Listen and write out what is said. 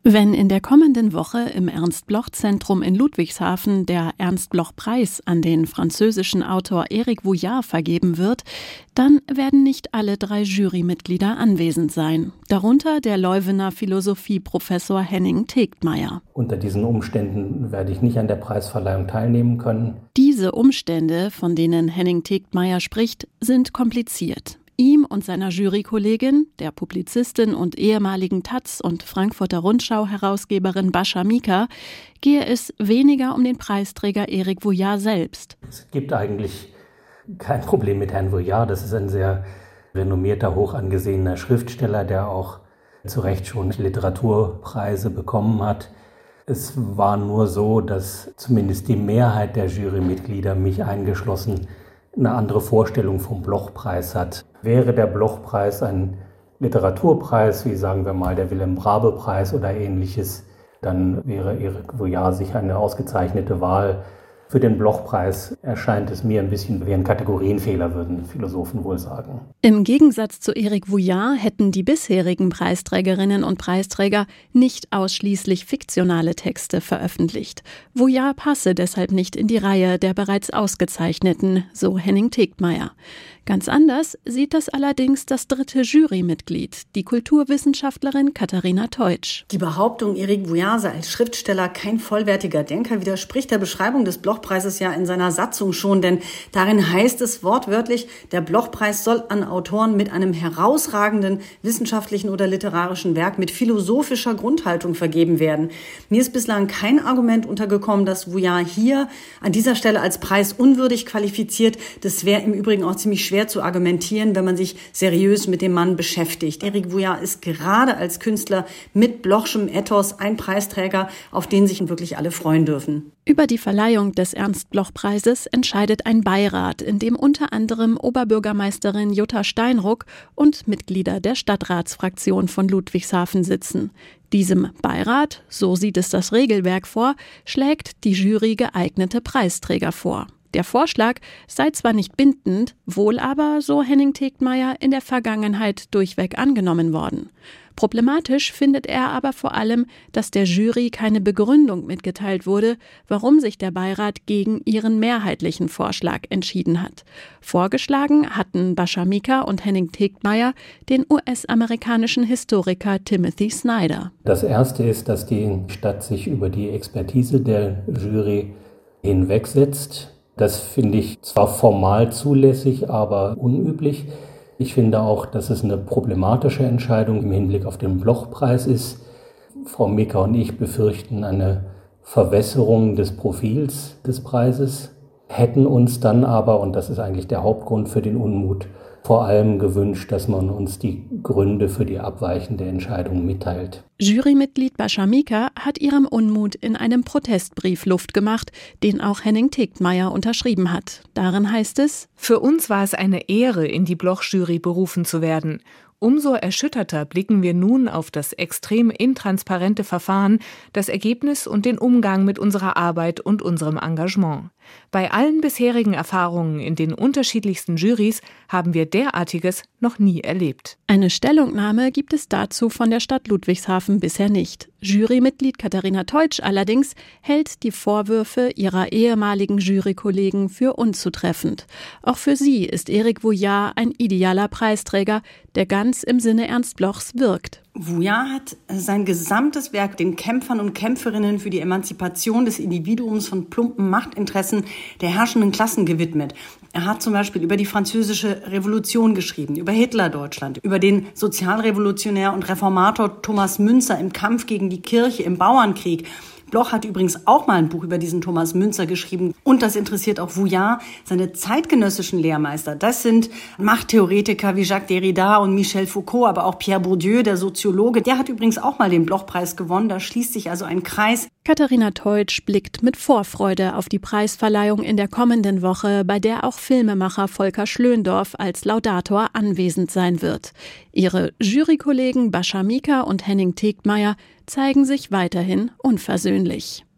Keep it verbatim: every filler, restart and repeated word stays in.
Wenn in der kommenden Woche im Ernst-Bloch-Zentrum in Ludwigshafen der Ernst-Bloch-Preis an den französischen Autor Éric Vuillard vergeben wird, dann werden nicht alle drei Jurymitglieder anwesend sein. Darunter der Leuvener Philosophieprofessor Henning Tegtmeier. Unter diesen Umständen werde ich nicht an der Preisverleihung teilnehmen können. Diese Umstände, von denen Henning Tegtmeier spricht, sind kompliziert. Ihm und seiner Jurykollegin, der Publizistin und ehemaligen Taz und Frankfurter Rundschau-Herausgeberin Bascha Mika, gehe es weniger um den Preisträger Éric Vuillard selbst. Es gibt eigentlich kein Problem mit Herrn Vuillard. Das ist ein sehr renommierter, hoch angesehener Schriftsteller, der auch zu Recht schon Literaturpreise bekommen hat. Es war nur so, dass zumindest die Mehrheit der Jurymitglieder, mich eingeschlossen, eine andere Vorstellung vom Bloch-Preis hat. Wäre der Bloch-Preis ein Literaturpreis, wie sagen wir mal der Wilhelm-Raabe-Preis oder ähnliches, dann wäre Éric Vuillard sicher eine ausgezeichnete Wahl. Für den Bloch-Preis erscheint es mir ein bisschen wie ein Kategorienfehler, würden Philosophen wohl sagen. Im Gegensatz zu Éric Vuillard hätten die bisherigen Preisträgerinnen und Preisträger nicht ausschließlich fiktionale Texte veröffentlicht. Vuillard passe deshalb nicht in die Reihe der bereits Ausgezeichneten, so Henning Tegtmeier. Ganz anders sieht das allerdings das dritte Jurymitglied, die Kulturwissenschaftlerin Katharina Teutsch. Die Behauptung, Éric Vuillard sei als Schriftsteller kein vollwertiger Denker, widerspricht der Beschreibung des Blochpreises ja in seiner Satzung schon, denn darin heißt es wortwörtlich, der Blochpreis soll an Autoren mit einem herausragenden wissenschaftlichen oder literarischen Werk mit philosophischer Grundhaltung vergeben werden. Mir ist bislang kein Argument untergekommen, dass Vuillard hier an dieser Stelle als Preis unwürdig qualifiziert. Das wäre im Übrigen auch ziemlich schwer zu argumentieren, wenn man sich seriös mit dem Mann beschäftigt. Éric Vuillard ist gerade als Künstler mit Blochschem Ethos ein Preisträger, auf den sich wirklich alle freuen dürfen. Über die Verleihung des Ernst-Bloch-Preises entscheidet ein Beirat, in dem unter anderem Oberbürgermeisterin Jutta Steinruck und Mitglieder der Stadtratsfraktion von Ludwigshafen sitzen. Diesem Beirat, so sieht es das Regelwerk vor, schlägt die Jury geeignete Preisträger vor. Der Vorschlag sei zwar nicht bindend, wohl aber, so Henning Tegtmeier, in der Vergangenheit durchweg angenommen worden. Problematisch findet er aber vor allem, dass der Jury keine Begründung mitgeteilt wurde, warum sich der Beirat gegen ihren mehrheitlichen Vorschlag entschieden hat. Vorgeschlagen hatten Bascha Mika und Henning Tegtmeier den U S-amerikanischen Historiker Timothy Snyder. Das Erste ist, dass die Stadt sich über die Expertise der Jury hinwegsetzt. Das finde ich zwar formal zulässig, aber unüblich. Ich finde auch, dass es eine problematische Entscheidung im Hinblick auf den Bloch-Preis ist. Frau Mika und ich befürchten eine Verwässerung des Profils des Preises, hätten uns dann aber, und das ist eigentlich der Hauptgrund für den Unmut, vor allem gewünscht, dass man uns die Gründe für die abweichende Entscheidung mitteilt. Jurymitglied Bascha Mika hat ihrem Unmut in einem Protestbrief Luft gemacht, den auch Henning Tegtmeier unterschrieben hat. Darin heißt es: Für uns war es eine Ehre, in die Bloch-Jury berufen zu werden. Umso erschütterter blicken wir nun auf das extrem intransparente Verfahren, das Ergebnis und den Umgang mit unserer Arbeit und unserem Engagement. Bei allen bisherigen Erfahrungen in den unterschiedlichsten Jurys haben wir derartiges noch nie erlebt. Eine Stellungnahme gibt es dazu von der Stadt Ludwigshafen bisher nicht. Jurymitglied Katharina Teutsch allerdings hält die Vorwürfe ihrer ehemaligen Jurykollegen für unzutreffend. Auch für sie ist Éric Vuillard ein idealer Preisträger, der ganz im Sinne Ernst Blochs wirkt. Vuillard hat sein gesamtes Werk den Kämpfern und Kämpferinnen für die Emanzipation des Individuums von plumpen Machtinteressen der herrschenden Klassen gewidmet. Er hat zum Beispiel über die französische Revolution geschrieben, über Hitler-Deutschland, über den Sozialrevolutionär und Reformator Thomas Müntzer im Kampf gegen die Kirche im Bauernkrieg. Bloch hat übrigens auch mal ein Buch über diesen Thomas Müntzer geschrieben. Und das interessiert auch Vuillard. Seine zeitgenössischen Lehrmeister, das sind Machttheoretiker wie Jacques Derrida und Michel Foucault, aber auch Pierre Bourdieu, der Soziologe. Der hat übrigens auch mal den Blochpreis gewonnen. Da schließt sich also ein Kreis. Katharina Teutsch blickt mit Vorfreude auf die Preisverleihung in der kommenden Woche, bei der auch Filmemacher Volker Schlöndorff als Laudator anwesend sein wird. Ihre Jurykollegen Bascha Mika und Henning Tegtmeier zeigen sich weiterhin unversöhnlich.